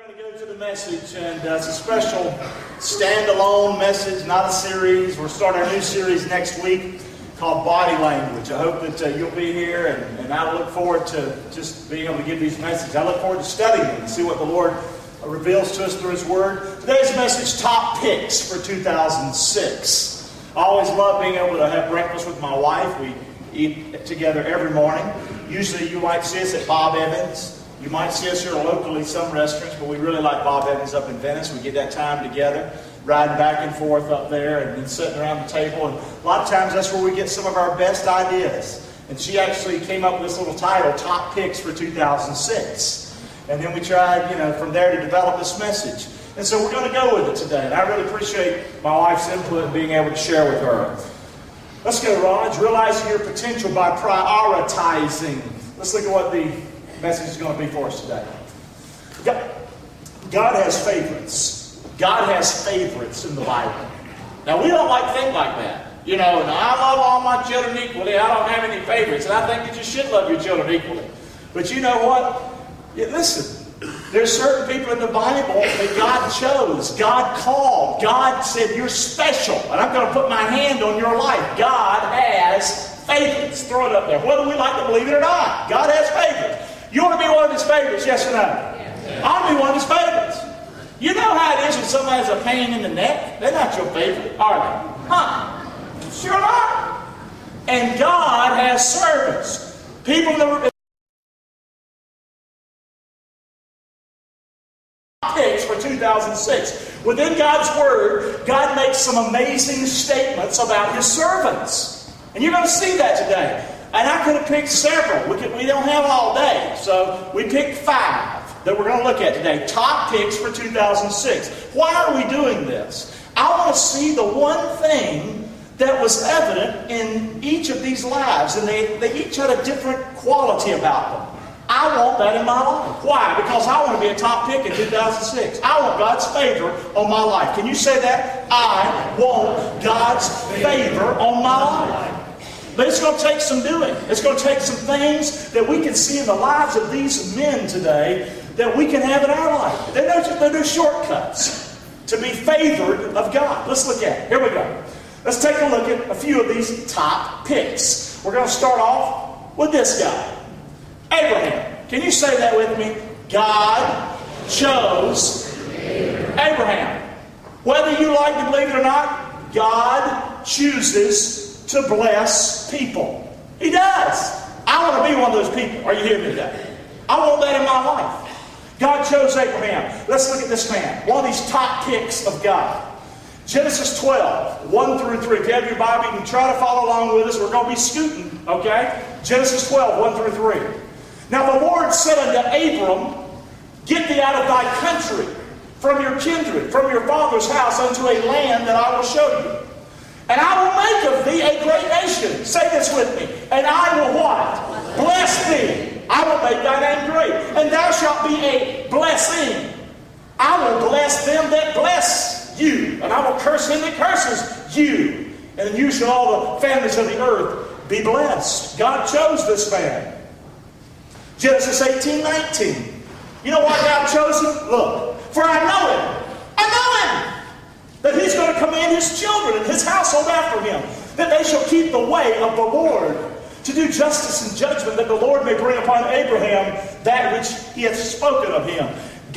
going to go to the message, and it's a special standalone message, not a series. We'll start our new series next week called Body Language. I hope that you'll be here, and I look forward to just being able to give these messages. I look forward to studying them and see what the Lord reveals to us through His Word. Today's message, Top Picks for 2006. I always love being able to have breakfast with my wife. We eat together every morning. Usually you might see us at Bob Evans. You might see us here locally, some restaurants, but we really like Bob Evans up in Venice. We get that time together, riding back and forth up there and then sitting around the table. And a lot of times that's where we get some of our best ideas. And she actually came up with this little title, Top Picks for 2006. And then we tried, from there to develop this message. And so we're going to go with it today. And I really appreciate my wife's input and being able to share with her. Let's go, Raj. Realizing your potential by prioritizing. Let's look at what the message is going to be for us today. God has favorites. God has favorites in the Bible. Now, we don't like things like that. And I love all my children equally. I don't have any favorites. And I think that you should love your children equally. But you know what? Listen. There's certain people in the Bible that God chose, God called, God said, you're special, and I'm going to put my hand on your life. God has favorites. Throw it up there. Whether we like to believe it or not, God has favorites. You want to be one of His favorites, yes or no? Yes. I want to be one of His favorites. You know how it is when somebody has a pain in the neck? They're not your favorite, are they? Huh? Sure not. And God has servants. People in the for 2006. Within God's Word, God makes some amazing statements about His servants. And you're going to see that today. And I could have picked several. We don't have all day. So we picked 5 that we're going to look at today. Top picks for 2006. Why are we doing this? I want to see the one thing that was evident in each of these lives. And they each had a different quality about them. I want that in my life. Why? Because I want to be a top pick in 2006. I want God's favor on my life. Can you say that? I want God's favor on my life. But it's going to take some doing. It's going to take some things that we can see in the lives of these men today that we can have in our life. They're no shortcuts to be favored of God. Let's look at it. Here we go. Let's take a look at a few of these top picks. We're going to start off with this guy. Abraham. Can you say that with me? God chose Abraham. Whether you like to believe it or not, God chooses to bless people. He does. I want to be one of those people. Are you here today? I want that in my life. God chose Abraham. Let's look at this man. One of these top picks of God. Genesis 12, 1 through 3. If you have your Bible, you can try to follow along with us. We're going to be scooting, okay? Genesis 12, 1 through 3. Now the Lord said unto Abram, Get thee out of thy country, from your kindred, from your father's house, unto a land that I will show you. And I will make of thee a great nation. Say this with me. And I will what? Bless thee. I will make thy name great. And thou shalt be a blessing. I will bless them that bless you. And I will curse him that curses you. And then you shall all the families of the earth be blessed. God chose this man. Genesis 18:19. You know why God chose him? Look, for I know him. I know him. That he's going to command his children and his household after him, that they shall keep the way of the Lord, to do justice and judgment, that the Lord may bring upon Abraham that which he hath spoken of him.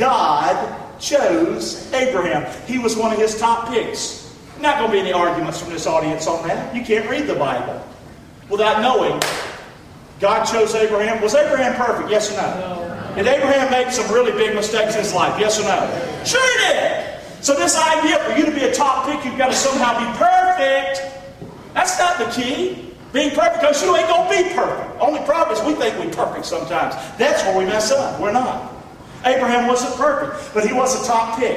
God chose Abraham. He was one of his top picks. Not going to be any arguments from this audience on that. You can't read the Bible without knowing God chose Abraham. Was Abraham perfect? Yes or no? Did Abraham make some really big mistakes in his life? Yes or no? Sure he did. So this idea for you to be a top pick, you've got to somehow be perfect. That's not the key. Being perfect, because you ain't going to be perfect. Only problem is we think we're perfect sometimes. That's where we mess up. We're not. Abraham wasn't perfect, but he was a top pick.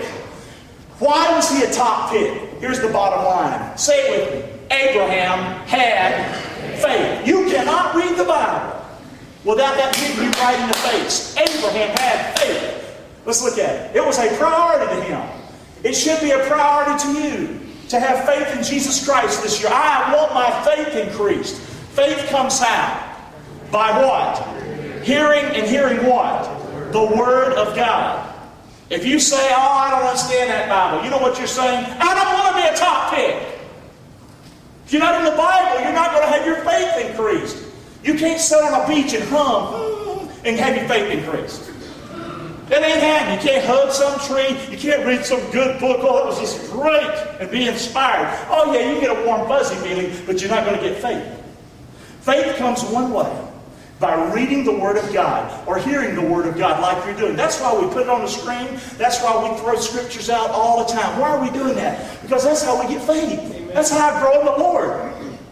Why was he a top pick? Here's the bottom line. Say it with me. Abraham had faith. You cannot read the Bible without that hitting you right in the face. Abraham had faith. Let's look at it. It was a priority to him. It should be a priority to you to have faith in Jesus Christ this year. I want my faith increased. Faith comes how? By what? Hearing, and hearing what? The Word of God. If you say, oh, I don't understand that Bible, you know what you're saying? I don't want to be a top pick. If you're not in the Bible, you're not going to have your faith increased. You can't sit on a beach and hum and have your faith increased. That ain't happening. You can't hug some tree. You can't read some good book. Oh, it was just great, and be inspired. Oh, yeah, you get a warm, fuzzy feeling, but you're not going to get faith. Faith comes one way. By reading the Word of God or hearing the Word of God like you're doing. That's why we put it on the screen. That's why we throw scriptures out all the time. Why are we doing that? Because that's how we get faith. Amen. That's how I grow in the Lord.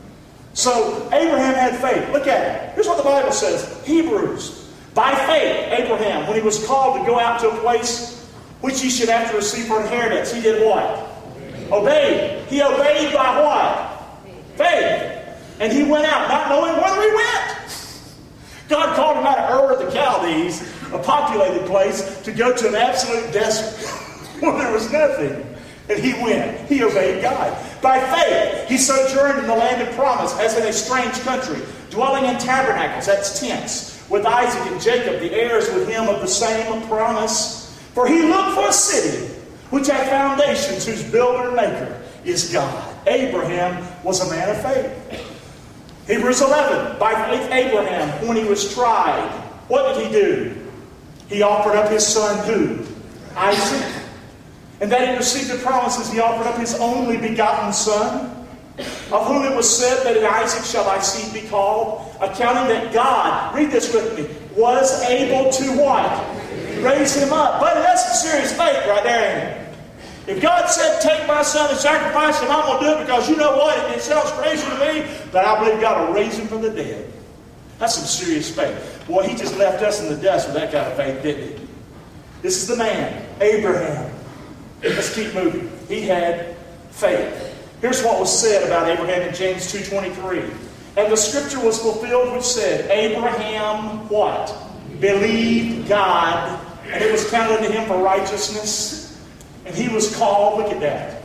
So Abraham had faith. Look at it. Here's what the Bible says. Hebrews. By faith, Abraham, when he was called to go out to a place which he should have to receive for inheritance, he did what? Obeyed. He obeyed by what? Faith. And he went out not knowing whether he went. God called him out of Ur of the Chaldees, a populated place, to go to an absolute desert where there was nothing. And he went. He obeyed God. By faith, he sojourned in the land of promise, as in a strange country, dwelling in tabernacles, that's tents, with Isaac and Jacob, the heirs with him of the same promise. For he looked for a city which had foundations, whose builder and maker is God. Abraham was a man of faith. Hebrews 11, by faith Abraham, when he was tried, what did he do? He offered up his son who? Isaac. And that he received the promises, he offered up his only begotten son, of whom it was said that in Isaac shall thy seed be called, accounting that God, read this with me, was able to what? Raise him up. But that's some serious faith right there, ain't it? If God said, take my son and sacrifice him, I'm going to do it because you know what? It sounds crazy to me, but I believe God will raise him from the dead. That's some serious faith. Boy, he just left us in the dust with that kind of faith, didn't he? This is the man, Abraham. Let's keep moving. He had faith. Here's what was said about Abraham in James 2:23. And the scripture was fulfilled which said, Abraham what? Believed God, and it was counted unto him for righteousness. And he was called, look at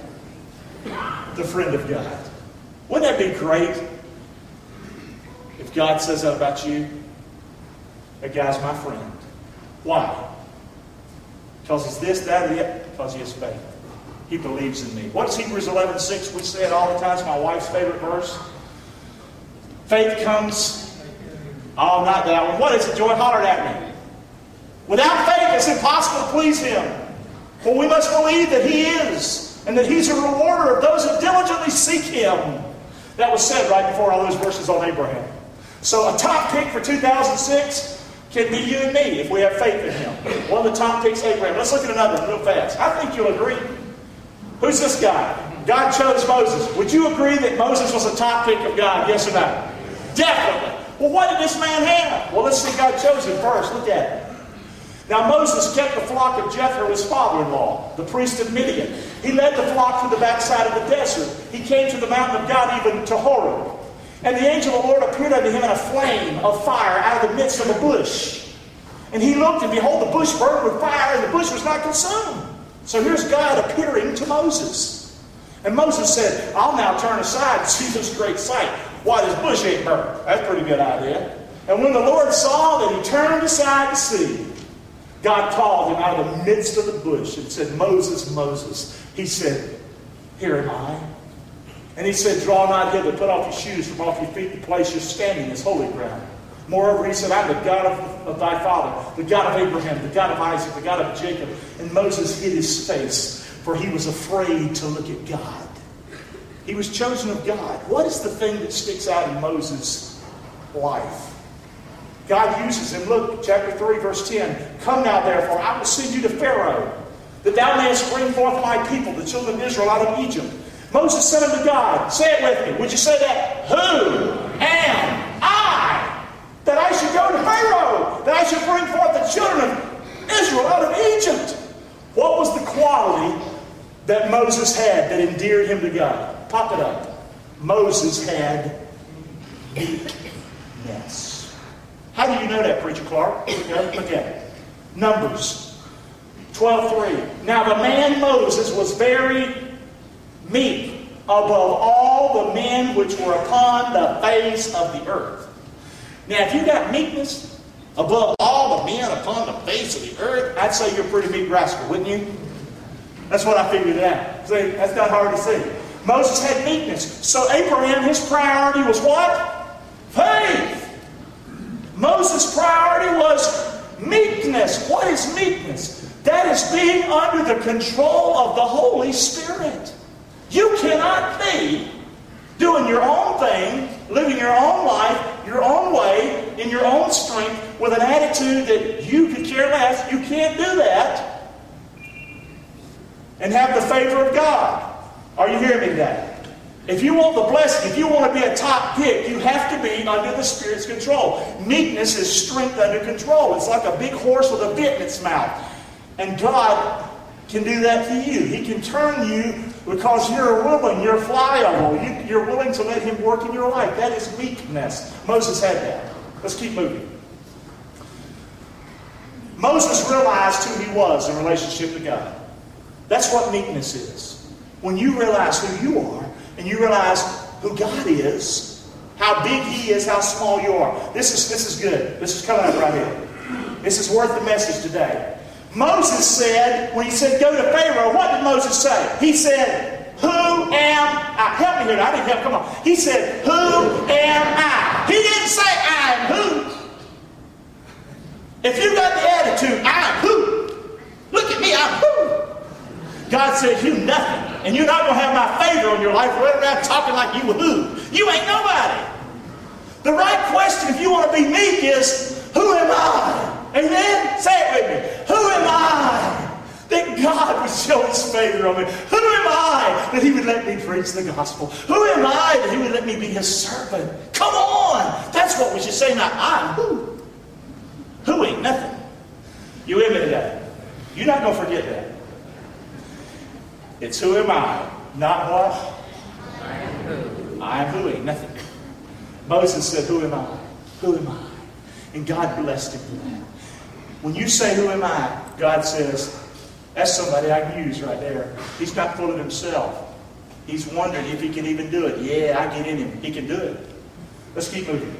that, the friend of God. Wouldn't that be great if God says that about you? That guy's my friend. Why? Because he's this, that, or the other. Because he has faith. He believes in me. What is Hebrews 11:6? We say it all the time. It's my wife's favorite verse. Faith comes. Oh, not that one. What is it, Joy? Holler at me. Without faith, it's impossible to please him. For we must believe that he is, and that he's a rewarder of those who diligently seek him. That was said right before all those verses on Abraham. So a top pick for 2006 can be you and me if we have faith in him. One of the top picks, Abraham. Let's look at another real fast. I think you'll agree. Who's this guy? God chose Moses. Would you agree that Moses was a top pick of God? Yes or no? Definitely. Well, what did this man have? Well, let's see God chose him first. Look at it. Now Moses kept the flock of Jethro, his father-in-law, the priest of Midian. He led the flock to the backside of the desert. He came to the mountain of God, even to Horeb. And the angel of the Lord appeared unto him in a flame of fire out of the midst of a bush. And he looked, and behold, the bush burned with fire, and the bush was not consumed. So here's God appearing to Moses. And Moses said, I'll now turn aside and see this great sight. Why, this bush ain't burned. That's a pretty good idea. And when the Lord saw that he turned aside to see, God called him out of the midst of the bush and said, Moses, Moses. He said, here am I. And he said, draw not hither, put off your shoes from off your feet. The place you're standing is holy ground. Moreover, he said, I'm the God of thy father, the God of Abraham, the God of Isaac, the God of Jacob. And Moses hid his face, for he was afraid to look at God. He was chosen of God. What is the thing that sticks out in Moses' life? God uses him. Look, chapter 3, verse 10. Come now, therefore, I will send you to Pharaoh, that thou mayest bring forth my people, the children of Israel, out of Egypt. Moses said unto God, say it with me. Would you say that? Who am I, that I should go to Pharaoh, that I should bring forth the children of Israel out of Egypt? What was the quality that Moses had that endeared him to God? Pop it up. Moses had meekness. How do you know that, Preacher Clark? Look at it. Numbers 12:3. Now the man Moses was very meek above all the men which were upon the face of the earth. Now if you got meekness, above all the men upon the face of the earth, I'd say you're a pretty meek rascal, wouldn't you? That's what I figured out. See, that's not hard to see. Moses had meekness. So Abraham, his priority was what? Faith. Moses' priority was meekness. What is meekness? That is being under the control of the Holy Spirit. You cannot be doing your own thing, living your own life, your own way, in your own strength, with an attitude that you could care less. You can't do that and have the favor of God. Are you hearing me today? If you want the blessing, if you want to be a top pick, you have to be under the Spirit's control. Meekness is strength under control. It's like a big horse with a bit in its mouth. And God can do that to you. He can turn you because you're willing, you're pliable, you're willing to let Him work in your life. That is meekness. Moses had that. Let's keep moving. Moses realized who he was in relationship to God. That's what meekness is. When you realize who you are, and you realize who God is, how big He is, how small you are. This is good. This is coming up right here. This is worth the message today. Moses said, when he said go to Pharaoh, what did Moses say? He said, who am I? Help me here. I didn't help. Come on. He said, who am I? He didn't say I am who. If you got the attitude, I am who. Look at me, I'm who. God said, you nothing. And you're not going to have my favor on your life running around talking like you who. You ain't nobody. The right question, if you want to be meek, is, who am I? Amen? Say it with me. Who am I that God would show His favor on me? Who am I that He would let me preach the gospel? Who am I that He would let me be His servant? Come on! That's what we should say now. I'm who? Who ain't nothing. You with me today? You're not going to forget that. It's who am I, not what? I am who. I am who, ain't nothing. Moses said, who am I? Who am I? And God blessed him for that. When you say, who am I? God says, that's somebody I can use right there. He's not full of himself. He's wondering if he can even do it. Yeah, I get in him. He can do it. Let's keep moving.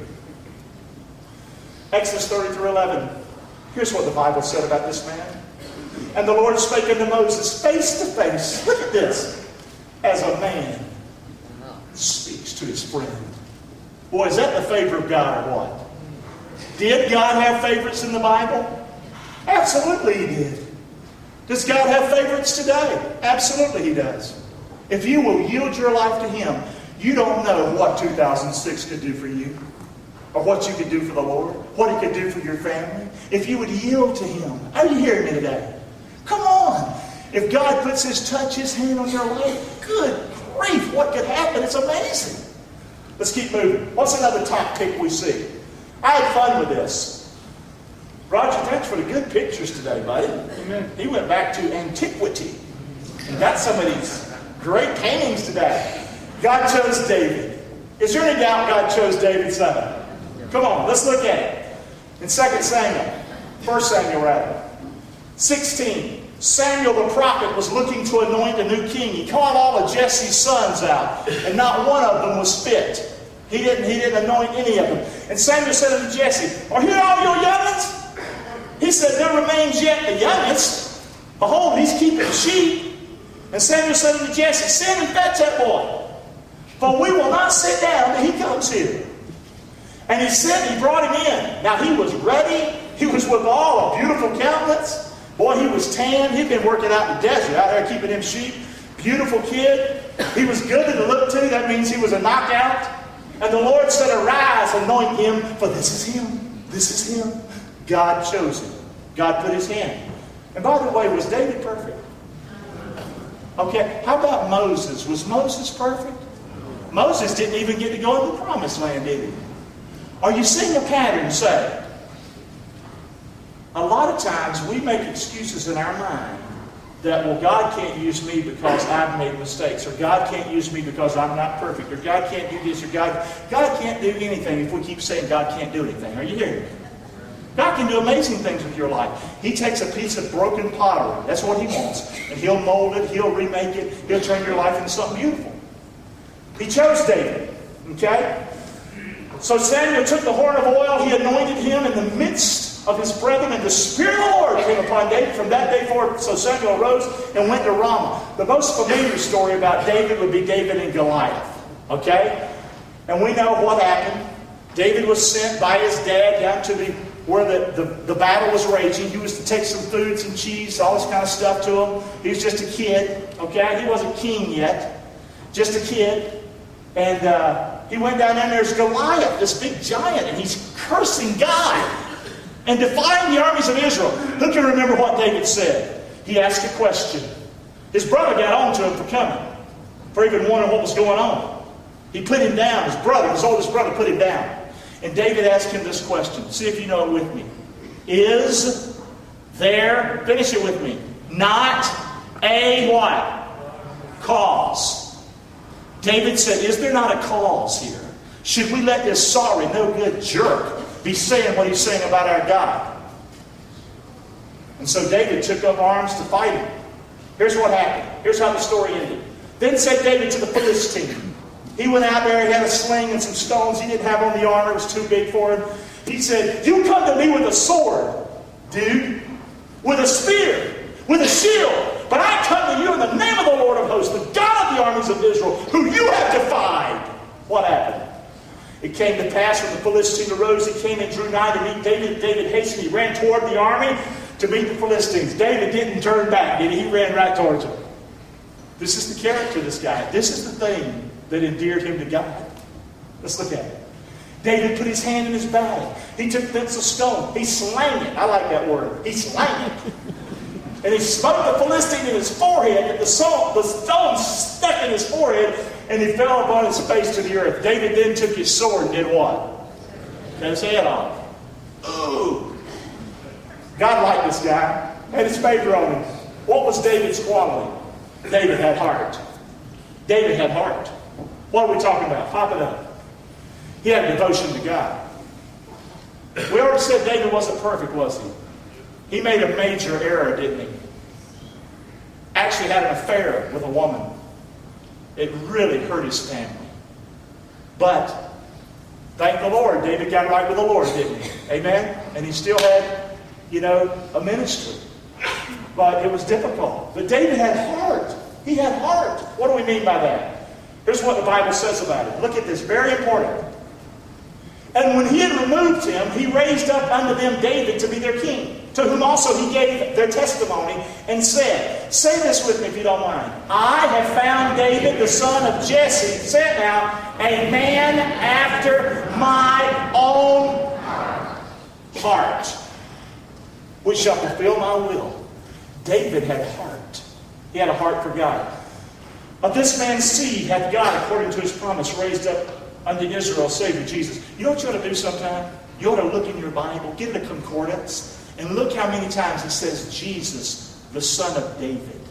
Exodus 33:11. Here's what the Bible said about this man. And the Lord spake unto Moses face to face. Look at this. As a man speaks to his friend. Boy, is that the favor of God or what? Did God have favorites in the Bible? Absolutely He did. Does God have favorites today? Absolutely He does. If you will yield your life to Him, you don't know what 2006 could do for you. Or what you could do for the Lord. What He could do for your family. If you would yield to Him. Are you hearing me today? Come on. If God puts His touch, His hand on your life, good grief, what could happen? It's amazing. Let's keep moving. What's another top pick we see? I had fun with this. Roger, thanks for the good pictures today, buddy. Amen. He went back to antiquity and got some of these great paintings today. God chose David. Is there any doubt God chose David's son? Come on, let's look at it. In 2 Samuel, 1 Samuel rather, 16, Samuel the prophet was looking to anoint a new king. He called all of Jesse's sons out, and not one of them was fit. He didn't anoint any of them. And Samuel said unto Jesse, are here all your young'uns? He said, there remains yet the youngest. Behold, he's keeping sheep. And Samuel said unto Jesse, send and fetch that boy. For we will not sit down till he comes here. And he sent, he brought him in. Now he was ready. He was withal a beautiful countenance. Boy, he was tan. He'd been working out in the desert, out there keeping them sheep. Beautiful kid. He was good to look to. That means he was a knockout. And the Lord said, arise, anoint him, for this is him. This is him. God chose him. God put His hand. And by the way, was David perfect? Okay, how about Moses? Was Moses perfect? Moses didn't even get to go in the promised land, did he? Are you seeing a pattern, say? A lot of times we make excuses in our mind that, well, God can't use me because I've made mistakes, or God can't use me because I'm not perfect, or God can't do this, or God can't do anything if we keep saying God can't do anything. Are you hearing me? God can do amazing things with your life. He takes a piece of broken pottery. That's what He wants. And He'll mold it. He'll remake it. He'll turn your life into something beautiful. He chose David. Okay? So Samuel took the horn of oil. He anointed him in the midst of his brethren, and the Spirit of the Lord came upon David from that day forward. So Samuel arose and went to Ramah. The most familiar story about David would be David and Goliath. Okay? And we know what happened. David was sent by his dad down to where the battle was raging. He was to take some food, some cheese, all this kind of stuff to him. He was just a kid. Okay? He wasn't king yet. Just a kid. And he went down there, and there's Goliath, this big giant, and he's cursing God and defying the armies of Israel. Who can remember what David said? He asked a question. His brother got on to him for coming, for even wondering what was going on. He put him down. His brother, his oldest brother, put him down. And David asked him this question. See if you know it with me. Is there, finish it with me, not a what? Cause. David said, is there not a cause here? Should we let this sorry, no good jerk be saying what he's saying about our God? And so David took up arms to fight him. Here's what happened. Here's how the story ended. Then said David to the Philistine. He went out there, he had a sling and some stones. He didn't have on the armor, it was too big for him. He said, you come to me with a sword, dude, with a spear, with a shield. But I come to you in the name of the Lord of hosts, the God of the armies of Israel, who you have defied. What happened? It came to pass when the Philistine arose, he came and drew nigh to meet David. David hastened, he ran toward the army to meet the Philistines. David didn't turn back, did he? He ran right towards them. This is the character of this guy. This is the thing that endeared him to God. Let's look at it. David put his hand in his bag. He took thence a stone. He slang it. I like that word. He slang it. And he smote the Philistine in his forehead, and the stone stuck in his forehead, and he fell upon his face to the earth. David then took his sword and did what? Cut his head off. Ooh. God liked this guy. Had his favor on him. What was David's quality? David had heart. David had heart. What are we talking about? Pop it up. He had devotion to God. We already said David wasn't perfect, was he? He made a major error, didn't he? Actually had an affair with a woman. It really hurt his family. But, thank the Lord, David got right with the Lord, didn't he? Amen? And he still had, a ministry. But it was difficult. But David had heart. He had heart. What do we mean by that? Here's what the Bible says about it. Look at this. Very important. And when he had removed him, he raised up unto them David to be their king, to whom also he gave their testimony, and said, say this with me if you don't mind. I have found David, the son of Jesse, say it now, a man after my own heart, which shall fulfill my will. David had heart. He had a heart for God. Of this man's seed hath God, according to his promise, raised up unto Israel Savior Jesus. You know what you ought to do sometime? You ought to look in your Bible, get a concordance, and look how many times it says Jesus, the son of David.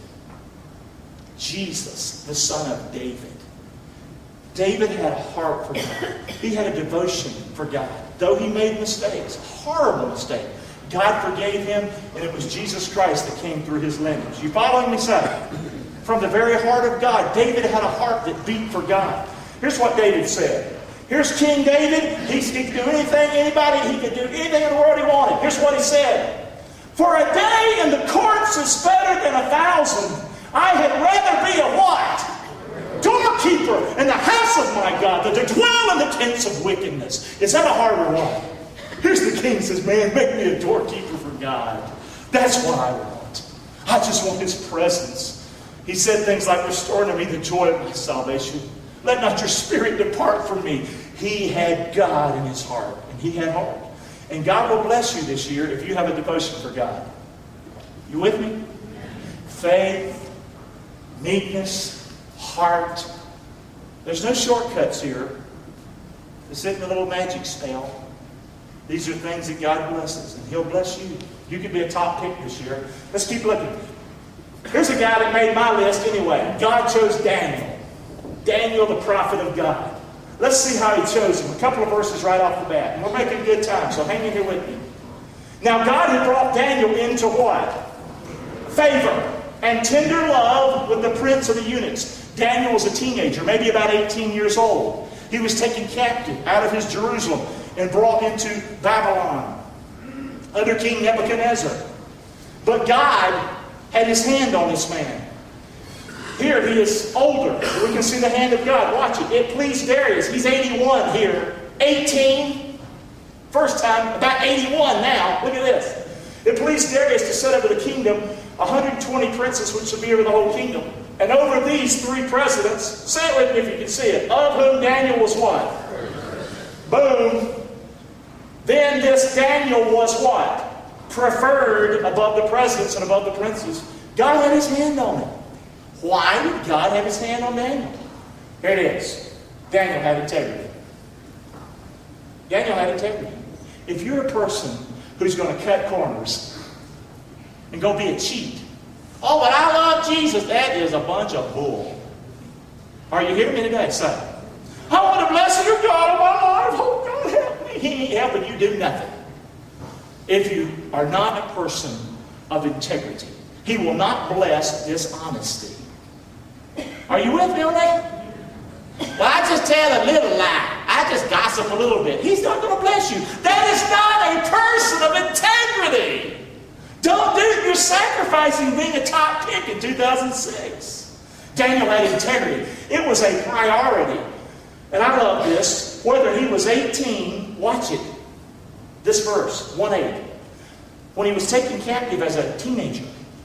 Jesus, the son of David. David had a heart for God. He had a devotion for God. Though he made mistakes, horrible mistakes, God forgave him, and it was Jesus Christ that came through his lineage. You following me, son? From the very heart of God, David had a heart that beat for God. Here's what David said. Here's King David. He could do anything, he could do anything in the world he wanted. Here's what he said. For a day in the courts is better than 1,000. I had rather be a what? Doorkeeper in the house of my God than to dwell in the tents of wickedness. Is that a harder one? Here's the king says, man, make me a doorkeeper for God. That's what I want. I just want his presence. He said things like, restore to me the joy of my salvation. Let not your spirit depart from me. He had God in his heart, and he had heart. And God will bless you this year if you have a devotion for God. You with me? Faith, meekness, heart. There's no shortcuts here. This isn't a little magic spell. These are things that God blesses, and he'll bless you. You could be a top pick this year. Let's keep looking. Here's a guy that made my list anyway. God chose Daniel. Daniel, the prophet of God. Let's see how he chose him. A couple of verses right off the bat. And we're making good time, so hang in here with me. Now God had brought Daniel into what? Favor and tender love with the prince of the eunuchs. Daniel was a teenager, maybe about 18 years old. He was taken captive out of his Jerusalem and brought into Babylon. under King Nebuchadnezzar. But God had his hand on this man. Here he is older. We can see the hand of God. Watch it. It pleased Darius. He's 81 here. 18. First time, about 81 now. Look at this. It pleased Darius to set over the kingdom 120 princes, which should be over the whole kingdom. And over these 3 presidents, say it with me if you can see it, of whom Daniel was what? Boom. Then this Daniel was what? Preferred above the presidents and above the princes. God had his hand on him. Why did God have his hand on Daniel? Here it is. Daniel had integrity. Daniel had integrity. If you're a person who's going to cut corners and go be a cheat, oh, but I love Jesus, that is a bunch of bull. Are you hearing me today? Say, I want the blessing of God in my life. Oh, God, help me. He ain't helping you do nothing. If you are not a person of integrity, he will not bless dishonesty. Are you with me on that? Well, I just tell a little lie. I just gossip a little bit. He's not going to bless you. That is not a person of integrity. Don't do it. You're sacrificing being a top pick in 2006. Daniel had integrity. It was a priority. And I love this. Whether he was 18, watch it. This verse, 1:8. When he was taken captive as a teenager,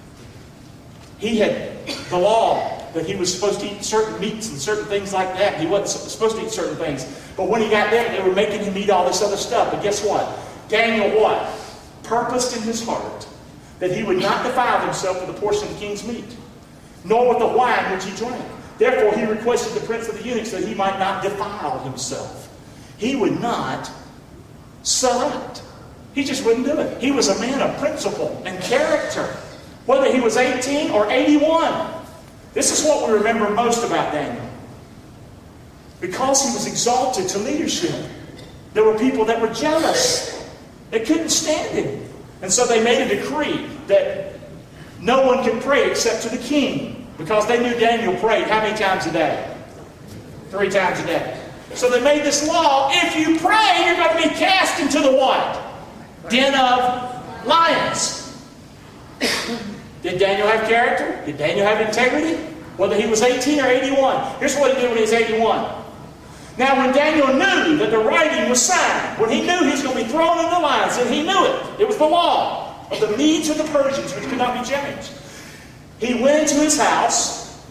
he had the law that he was supposed to eat certain meats and certain things like that. He wasn't supposed to eat certain things. But when he got there, they were making him eat all this other stuff. But guess what? Daniel what? Purposed in his heart that he would not defile himself with a portion of the king's meat, nor with the wine which he drank. Therefore he requested the prince of the eunuchs that he might not defile himself. He would not sell out. He just wouldn't do it. He was a man of principle and character, whether he was 18 or 81. This is what we remember most about Daniel. Because he was exalted to leadership, there were people that were jealous. They couldn't stand him. And so they made a decree that no one could pray except to the king, because they knew Daniel prayed how many times a day? 3 times a day. So they made this law, if you pray, you're going to be cast into the what? Den of lions. Did Daniel have character? Did Daniel have integrity? Whether he was 18 or 81. Here's what he did when he was 81. Now when Daniel knew that the writing was signed, when he knew he was going to be thrown in the lions, and he knew it, it was the law of the Medes and the Persians, which could not be changed. He went into his house,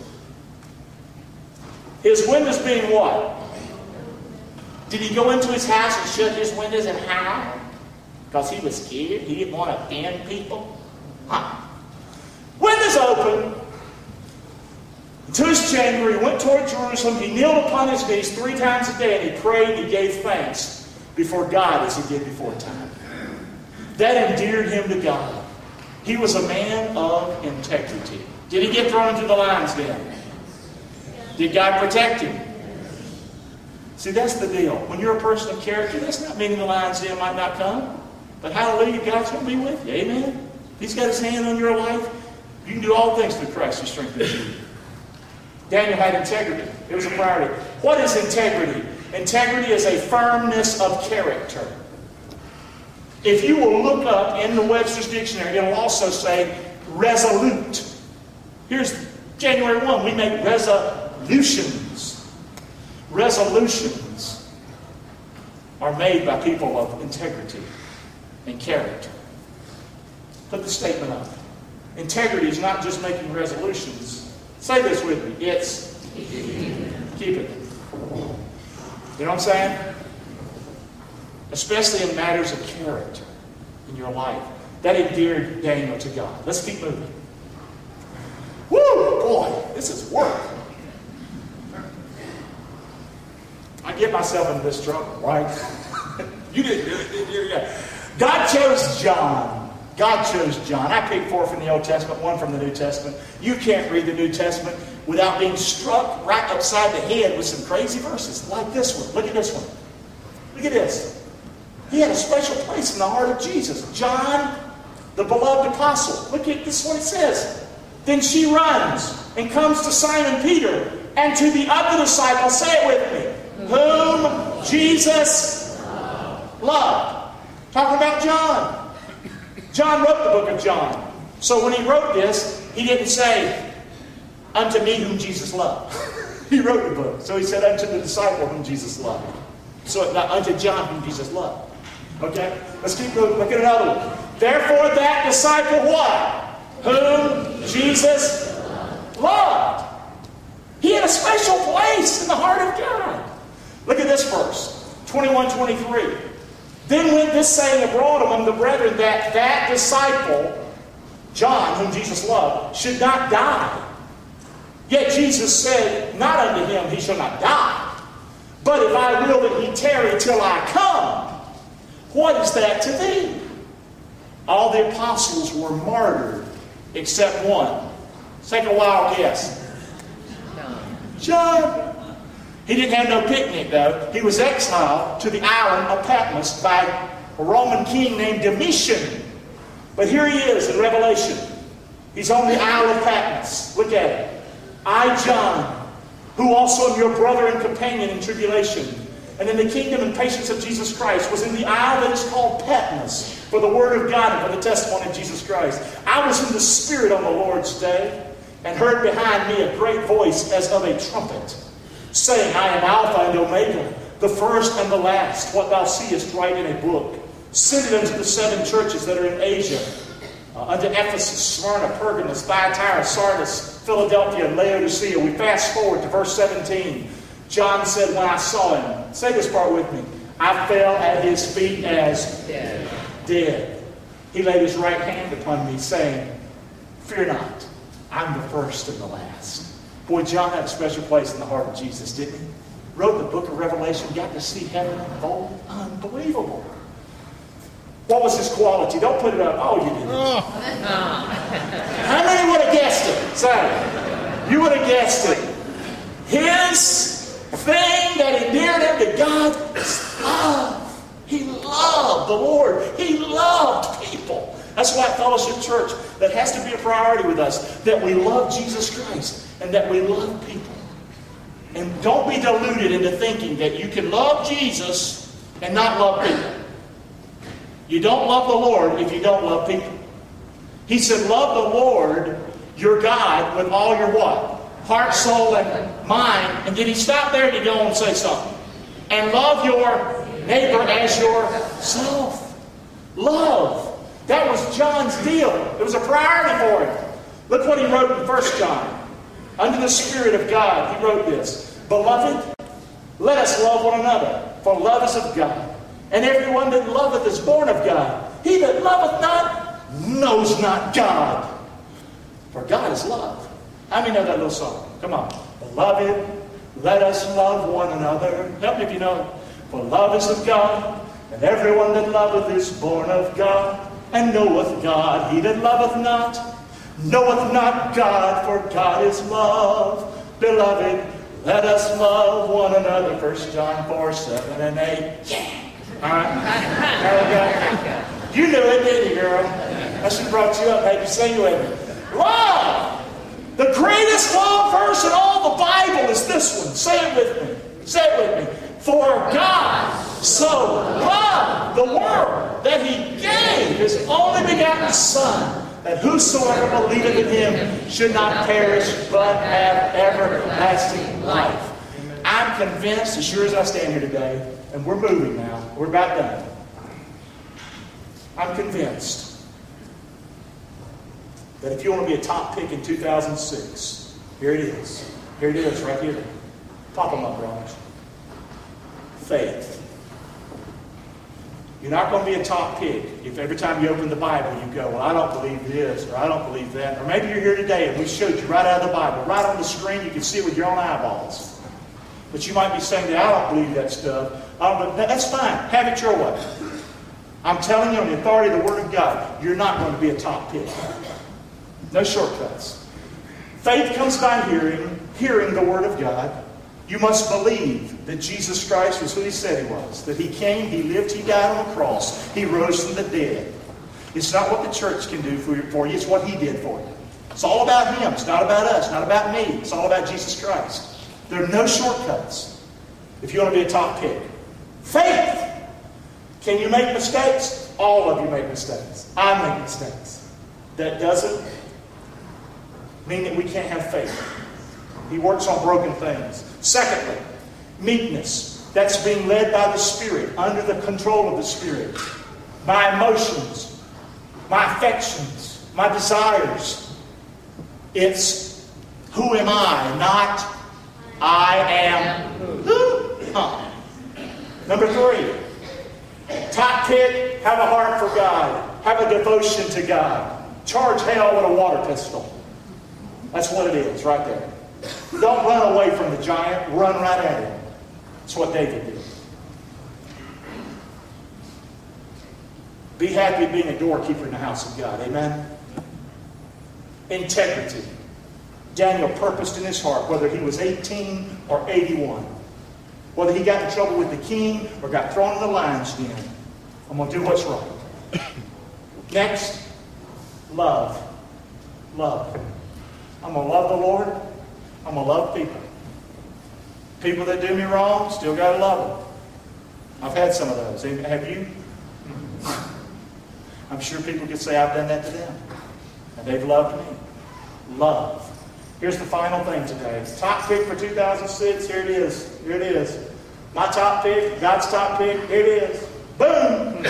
his windows being what? Did he go into his house and shut his windows and howl? Because he was scared? He didn't want to offend people? Huh? Windows open. To his chamber, he went toward Jerusalem. He kneeled upon his knees 3 times a day, and he prayed and he gave thanks before God as he did before time. That endeared him to God. He was a man of integrity. Did he get thrown into the lion's den? Did God protect him? See, that's the deal. When you're a person of character, that's not meaning the lion's den might not come. But hallelujah, God's going to be with you. Amen? He's got his hand on your life. You can do all things through Christ who strengthens you. Daniel had integrity. It was a priority. What is integrity? Integrity is a firmness of character. If you will look up in the Webster's Dictionary, it'll also say resolute. Here's January 1. We make resolutions. Resolutions are made by people of integrity and character. Put the statement up. Integrity is not just making resolutions. Say this with me. It's keep it. You know what I'm saying? Especially in matters of character in your life. That endeared Daniel to God. Let's keep moving. Woo! Boy, this is work. I get myself into this trouble, right? You didn't do it, did you? Yeah. God chose John. God chose John. I picked 4 from the Old Testament, 1 from the New Testament. You can't read the New Testament without being struck right upside the head with some crazy verses like this one. Look at this one. Look at this. He had a special place in the heart of Jesus. John, the beloved apostle. Look at this, what it says. Then she runs and comes to Simon Peter and to the other disciple. Say it with me. Whom Jesus loved. Talking about John. John wrote the book of John. So when he wrote this, he didn't say, unto me whom Jesus loved. He wrote the book. So he said, unto the disciple whom Jesus loved. So not unto John whom Jesus loved. Okay? Let's keep looking. Look at another one. Therefore that disciple what? Whom Jesus loved. He had a special place in the heart of God. Look at this verse. 21-23. Then went this saying abroad among the brethren that disciple, John, whom Jesus loved, should not die. Yet Jesus said, not unto him, he shall not die. But if I will that he tarry till I come, what is that to thee? All the apostles were martyred, except one. Take a wild guess. John. He didn't have no picnic, though. He was exiled to the island of Patmos by a Roman king named Domitian. But here he is in Revelation. He's on the Isle of Patmos. Look at it. I, John, who also am your brother and companion in tribulation, and in the kingdom and patience of Jesus Christ, was in the isle that is called Patmos, for the word of God and for the testimony of Jesus Christ. I was in the Spirit on the Lord's day, and heard behind me a great voice as of a trumpet, saying, I am Alpha and Omega, the first and the last. What thou seest, write in a book. Send it unto the 7 churches that are in Asia, unto Ephesus, Smyrna, Pergamos, Thyatira, Sardis, Philadelphia, and Laodicea. We fast forward to verse 17. John said, when I saw him, say this part with me, I fell at his feet as dead. He laid his right hand upon me, saying, fear not, I'm the first and the last. Boy, John had a special place in the heart of Jesus, didn't he? Wrote the book of Revelation, got to see heaven unfold. Unbelievable. What was his quality? Don't put it up. Oh, you didn't. How many would have guessed it? Sorry. You would have guessed it. His thing that endeared him to God is love. He loved the Lord. He loved people. That's why Fellowship Church, that has to be a priority with us, that we love Jesus Christ and that we love people. And don't be deluded into thinking that you can love Jesus and not love people. You don't love the Lord if you don't love people. He said, love the Lord, your God, with all your what? Heart, soul, and mind. And did he stop there or did he go on and say something? And love your neighbor as yourself. Love. That was John's deal. It was a priority for him. Look what he wrote in 1 John. Under the Spirit of God, he wrote this. Beloved, let us love one another, for love is of God. And everyone that loveth is born of God. He that loveth not knows not God. For God is love. How many know that little song? Come on. Beloved, let us love one another. Help me if you know it. For love is of God, and everyone that loveth is born of God, and knoweth God. He that loveth not, knoweth not God, for God is love. Beloved, let us love one another. 1 John 4, 7 and 8. Yeah. All right. There we go. You knew it, didn't you, girl? I should have brought you up, had you sing with me. Love! The greatest love verse in all the Bible is this one. Say it with me. Say it with me. For God so loved the world that he gave his only begotten Son, that whosoever believeth in him should not perish, but have everlasting life. I'm convinced, as sure as I stand here today, and we're moving now, we're about done. I'm convinced that if you want to be a top pick in 2006, here it is. Here it is, right here. Pop them up, brothers. Faith. You're not going to be a top pick if every time you open the Bible you go, well, I don't believe this, or I don't believe that. Or maybe you're here today and we showed you right out of the Bible, right on the screen, you can see it with your own eyeballs. But you might be saying, I don't believe that stuff. That's fine. Have it your way. I'm telling you on the authority of the Word of God, you're not going to be a top pick. No shortcuts. Faith comes by hearing the Word of God. You must believe that Jesus Christ was who he said he was. That he came, he lived, he died on the cross. He rose from the dead. It's not what the church can do for you. It's what he did for you. It's all about him. It's not about us. Not about me. It's all about Jesus Christ. There are no shortcuts if you want to be a top pick. Faith. Can you make mistakes? All of you make mistakes. I make mistakes. That doesn't mean that we can't have faith. He works on broken things. Secondly, meekness. That's being led by the Spirit, under the control of the Spirit. My emotions, my affections, my desires. It's who am I, not I am who. Number 3, top pick, have a heart for God. Have a devotion to God. Charge hell with a water pistol. That's what it is right there. Don't run away from the giant. Run right at him. That's what David did. Be happy being a doorkeeper in the house of God. Amen? Integrity. Daniel purposed in his heart, whether he was 18 or 81. Whether he got in trouble with the king or got thrown in the lion's den. I'm going to do what's right. Next, love. Love. I'm going to love the Lord. I'm going to love people. People that do me wrong, still got to love them. I've had some of those. Have you? I'm sure people could say I've done that to them. And they've loved me. Love. Here's the final thing today. Top pick for 2006. Here it is. Here it is. My top pick. God's top pick. Here it is. Boom!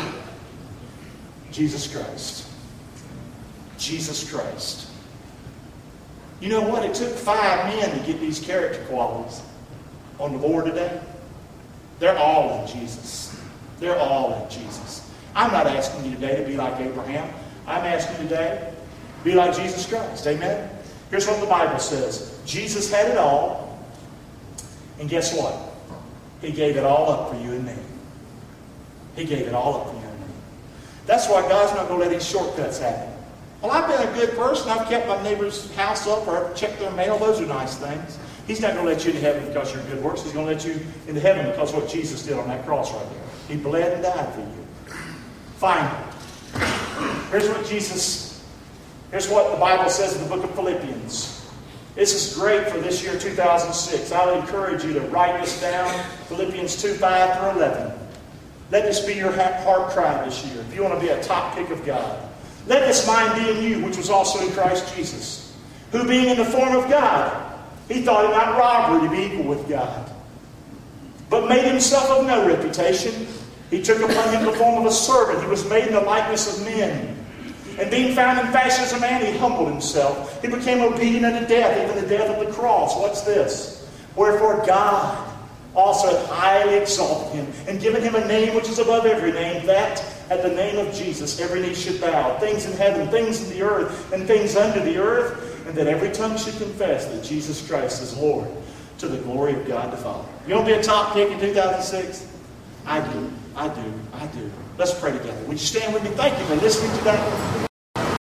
Jesus Christ. Jesus Christ. You know what? It took 5 men to get these character qualities on the board today. They're all in Jesus. They're all in Jesus. I'm not asking you today to be like Abraham. I'm asking you today to be like Jesus Christ. Amen? Here's what the Bible says. Jesus had it all. And guess what? He gave it all up for you and me. He gave it all up for you and me. That's why God's not going to let these shortcuts happen. Well, I've been a good person. I've kept my neighbor's house up or checked their mail. Those are nice things. He's not going to let you into heaven because of your good works. He's going to let you into heaven because of what Jesus did on that cross right there. He bled and died for you. Finally, here's what the Bible says in the book of Philippians. This is great for this year, 2006. I would encourage you to write this down. Philippians 2:5-11. Let this be your heart cry this year. If you want to be a top pick of God. Let this mind be in you, which was also in Christ Jesus, who being in the form of God, he thought it not robbery to be equal with God, but made himself of no reputation. He took upon him the form of a servant. He was made in the likeness of men. And being found in fashion as a man, he humbled himself. He became obedient unto death, even the death of the cross. What's this? Wherefore God also hath highly exalted him, and given him a name which is above every name, that at the name of Jesus every knee should bow, things in heaven, things in the earth, and things under the earth, and that every tongue should confess that Jesus Christ is Lord, to the glory of God the Father. You want to be a top pick in 2006? I do. I do. I do. Let's pray together. Would you stand with me? Thank you for listening today.